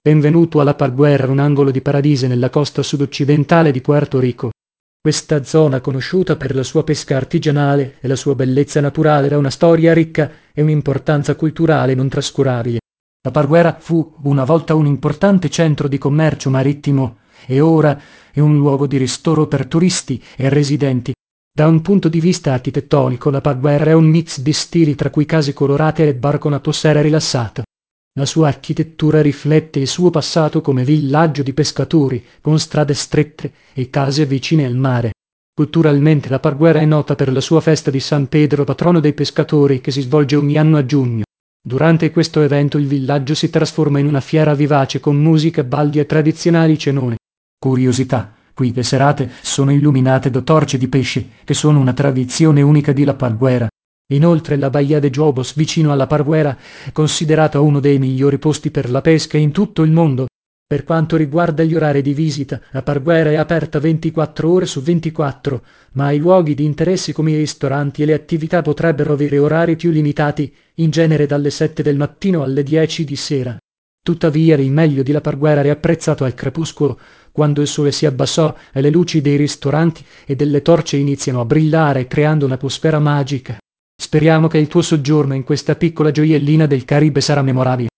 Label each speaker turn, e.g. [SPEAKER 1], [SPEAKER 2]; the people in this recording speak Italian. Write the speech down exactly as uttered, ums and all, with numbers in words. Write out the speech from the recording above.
[SPEAKER 1] Benvenuto alla Parguera, un angolo di paradisi nella costa sud-occidentale di Puerto Rico. Questa zona, conosciuta per la sua pesca artigianale e la sua bellezza naturale, ha una storia ricca e un'importanza culturale non trascurabile. La Parguera fu una volta un importante centro di commercio marittimo e ora è un luogo di ristoro per turisti e residenti. Da un punto di vista architettonico, la Parguera è un mix di stili tra cui case colorate e bar con atmosfera rilassata. La sua architettura riflette il suo passato come villaggio di pescatori, con strade strette e case vicine al mare. Culturalmente la Parguera è nota per la sua festa di San Pedro, patrono dei pescatori, che si svolge ogni anno a giugno. Durante questo evento il villaggio si trasforma in una fiera vivace con musica, balli e tradizionali cenoni. Curiosità: qui le serate sono illuminate da torce di pesce, che sono una tradizione unica di La Parguera. Inoltre la Baia de Jobos, vicino alla Parguera, è considerata uno dei migliori posti per la pesca in tutto il mondo. Per quanto riguarda gli orari di visita, la Parguera è aperta ventiquattro ore su ventiquattro, ma i luoghi di interesse come i ristoranti e le attività potrebbero avere orari più limitati, in genere dalle sette del mattino alle dieci di sera. Tuttavia il meglio di La Parguera è apprezzato al crepuscolo, quando il sole si abbassò e le luci dei ristoranti e delle torce iniziano a brillare, creando un'atmosfera magica. Speriamo che il tuo soggiorno in questa piccola gioiellina del Caribe sarà memorabile.